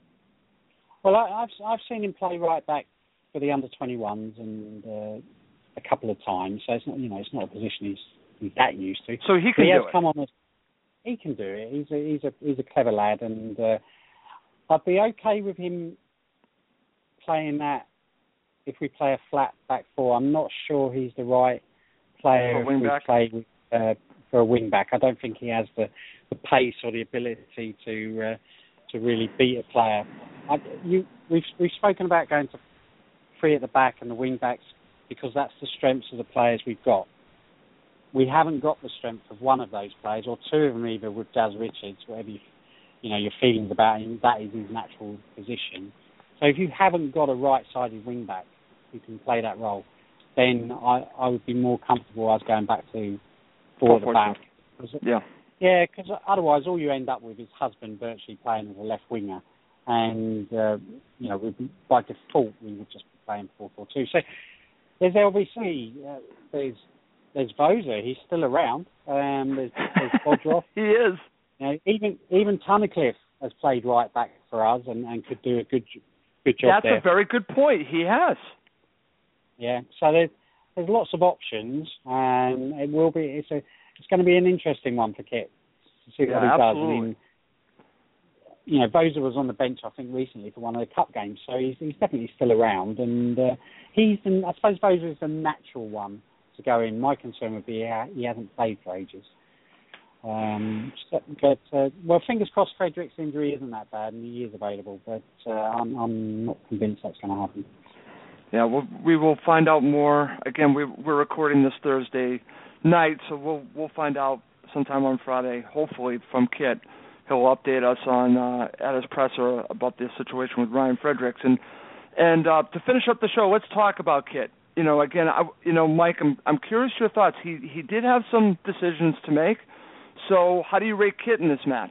Well, I, I've I've seen him play right back for the under twenty-ones, and uh, a couple of times, so it's not you know it's not a position he's he's that used to. So he can but he do has it. come on as, he can do it. He's a he's a he's a clever lad, and uh, I'd be okay with him playing that if we play a flat back four. I'm not sure he's the right player if we back. play with, uh, for a wing back. I don't think he has the, the pace or the ability to uh, to really beat a player. I, you, we've we've spoken about going to three at the back and the wing backs because that's the strengths of the players we've got. We haven't got the strength of one of those players, or two of them either with Jazz Richards, whatever you, you know your feelings about him. That is his natural position. So if you haven't got a right-sided wing back who can play that role, then I, I would be more comfortable us going back to four at the back. Yeah. Yeah, because otherwise all you end up with is Husband virtually playing as a left winger, and uh, you know we'd, by default we would just be playing four four two. So there's L B C, uh, there's there's Vosa, he's still around. Um, there's, there's Bodroff. He is. You know, even even Tunnicliffe has played right back for us and, and could do a good good job That's there. That's a very good point. He has. Yeah, so there's there's lots of options, and it will be it's a it's going to be an interesting one for Kit to see yeah, what he absolutely. does. I mean, you know, Vosa was on the bench I think recently for one of the cup games, so he's he's definitely still around, and uh, he's the, I suppose Vosa is the natural one to go in. My concern would be uh, he hasn't played for ages. Um, but uh, well, fingers crossed Frederick's injury isn't that bad and he is available, but uh, I'm I'm not convinced that's going to happen. Yeah, we'll, we will find out more. Again, we, we're recording this Thursday night, so we'll we'll find out sometime on Friday, hopefully, from Kit. He'll update us on uh, at his presser about the situation with Ryan Fredericks. And and uh, to finish up the show, let's talk about Kit. You know, again, I, you know, Mike, I'm I'm curious your thoughts. He he did have some decisions to make. So how do you rate Kit in this match?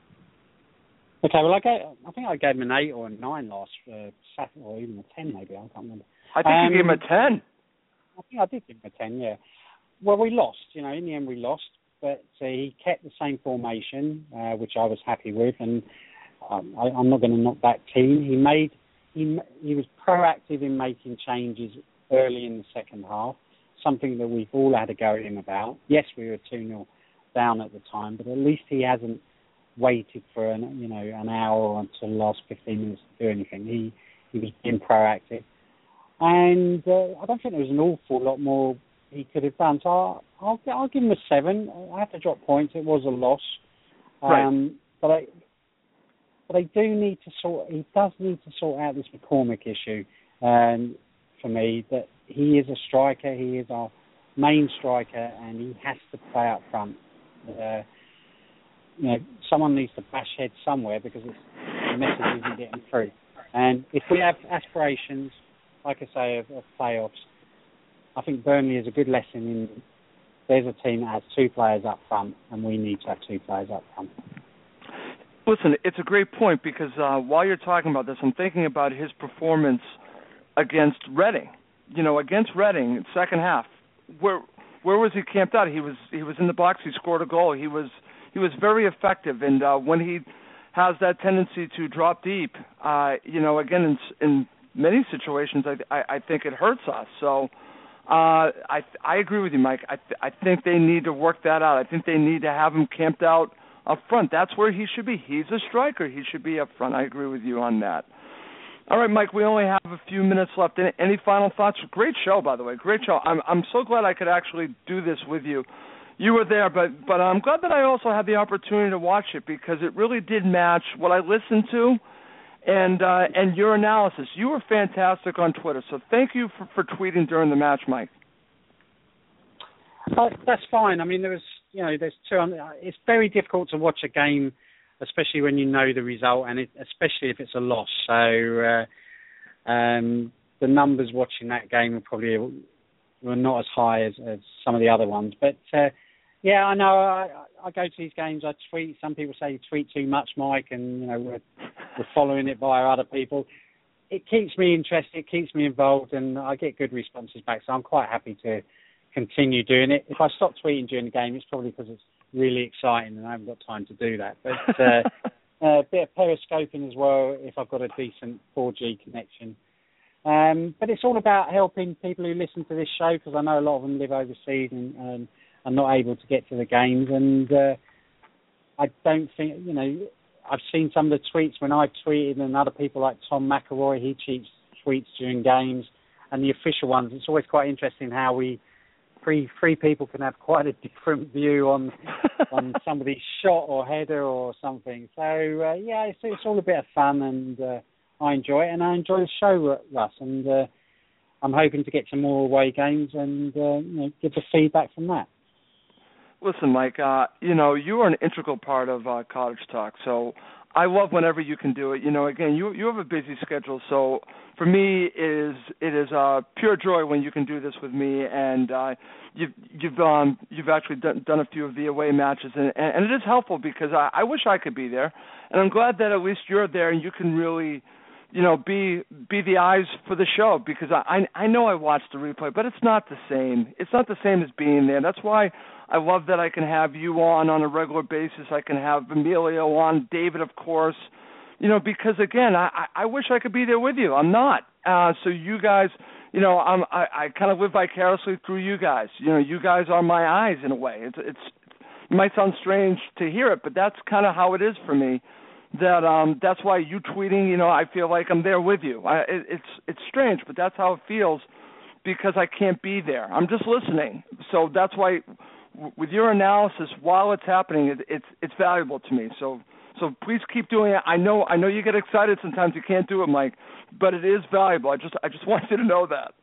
Okay, well, I gave, I think I gave him an eight or a nine last uh, Saturday, or even a ten maybe, I can't remember. I think um, you gave him a ten. I think I did give him a ten, yeah. Well, we lost, you know, in the end we lost, but uh, he kept the same formation, uh, which I was happy with, and um, I, I'm not going to knock that team. He made, he, he was proactive in making changes early in the second half, something that we've all had a go at him about. Yes, we were two nil down at the time, but at least he hasn't waited for an you know an hour or until the last fifteen minutes to do anything. He he was being proactive, and uh, I don't think there was an awful lot more he could have done. So I'll I'll, I'll give him a seven. I have to drop points. It was a loss, um, right. but I but I do need to sort. He does need to sort out this McCormick issue. Um, for me, that he is a striker. He is our main striker, and he has to play up front. Uh, you know, someone needs to bash heads somewhere because it's, the message isn't getting through. And if we have aspirations, like I say, of, of playoffs, I think Burnley is a good lesson in there's a team that has two players up front, and we need to have two players up front. Listen, it's a great point because uh, while you're talking about this, I'm thinking about his performance against Reading. You know, against Reading, second half, where where was he camped out? He was he was in the box. He scored a goal. He was he was very effective, and uh, when he has that tendency to drop deep, uh, you know, again in, in many situations, I, I I think it hurts us. So uh, I I agree with you, Mike. I th- I think they need to work that out. I think they need to have him camped out up front. That's where he should be. He's a striker. He should be up front. I agree with you on that. All right, Mike, we only have a few minutes left. Any, any final thoughts? Great show, by the way. Great show. I'm I'm so glad I could actually do this with you. You were there, but but I'm glad that I also had the opportunity to watch it because it really did match what I listened to and uh, and your analysis. You were fantastic on Twitter, so thank you for, for tweeting during the match, Mike. Oh, that's fine. I mean, there was, you know, there's two. It's very difficult to watch a game, especially when you know the result, and it, especially if it's a loss. So uh, um, the numbers watching that game were probably were not as high as, as some of the other ones. But uh, yeah, I know. I, I go to these games. I tweet. Some people say you tweet too much, Mike, and you know we're, we're following it via other people. It keeps me interested. It keeps me involved, and I get good responses back. So I'm quite happy to continue doing it. If I stop tweeting during the game, it's probably because it's really exciting and I haven't got time to do that. But uh, a bit of periscoping as well if I've got a decent four G connection. Um, but it's all about helping people who listen to this show, because I know a lot of them live overseas and um, are not able to get to the games. And uh, I don't think, you know, I've seen some of the tweets when I've tweeted, and other people like Tom McElroy, he tweets, tweets during games, and the official ones. It's always quite interesting how we, three, three people can have quite a different view on on somebody's shot or header or something. So, uh, yeah, it's, it's all a bit of fun, and uh, I enjoy it, and I enjoy the show, Russ, and uh, I'm hoping to get some more away games and uh, you know, give the feedback from that. Listen, Mike, uh, you know, you are an integral part of uh, Cottage Talk, so I love whenever you can do it. You know, again, you you have a busy schedule, so for me, it is it is uh, pure joy when you can do this with me, and uh, you've you've um you've actually done, done a few of the away matches, and, and it is helpful because I, I wish I could be there, and I'm glad that at least you're there and you can really, you know, be be the eyes for the show, because I I know I watched the replay, but it's not the same. It's not the same as being there. That's why I love that I can have you on on a regular basis. I can have Emilio on, David, of course, you know, because, again, I, I wish I could be there with you. I'm not. Uh, so you guys, you know, I'm, I, I kind of live vicariously through you guys. You know, you guys are my eyes in a way. It's, it's it might sound strange to hear it, but that's kind of how it is for me. That um, that's why you tweeting, you know, I feel like I'm there with you. I, it, it's it's strange, but that's how it feels, because I can't be there. I'm just listening. So that's why, with your analysis while it's happening, it, it's it's valuable to me. So so please keep doing it. I know I know you get excited sometimes. You can't do it, Mike, but it is valuable. I just I just want you to know that.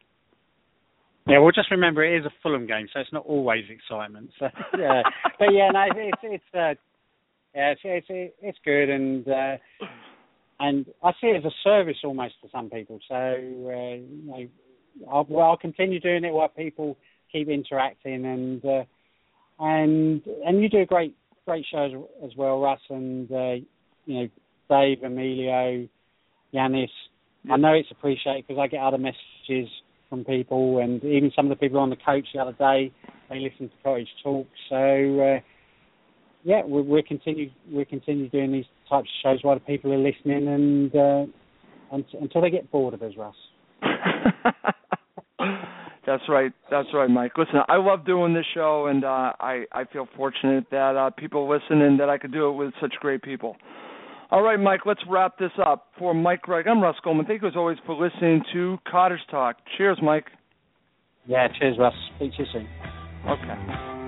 Yeah, well, just remember it is a Fulham game, so it's not always excitement. So yeah, but yeah, no, it's it's uh, yeah, it's it's it's good, and uh, and I see it as a service almost to some people. So uh, you know, I'll, well, I'll continue doing it while people keep interacting, and uh, and and you do a great great show as, as well, Russ, and uh, you know, Dave, Emilio, Yanis. Yep. I know it's appreciated because I get other messages from people, and even some of the people on the coach the other day, they listen to Cottage Talk. So uh, yeah, we're, we're continue we're continue doing these types of shows while the people are listening, and uh, until they get bored of us, Russ. That's right. That's right, Mike. Listen, I love doing this show, and uh, I, I feel fortunate that uh, people listen and that I could do it with such great people. All right, Mike, let's wrap this up. For Mike Gregg, I'm Russ Goldman. Thank you, as always, for listening to Cottage Talk. Cheers, Mike. Yeah, cheers, Russ. Speak to you soon. Okay.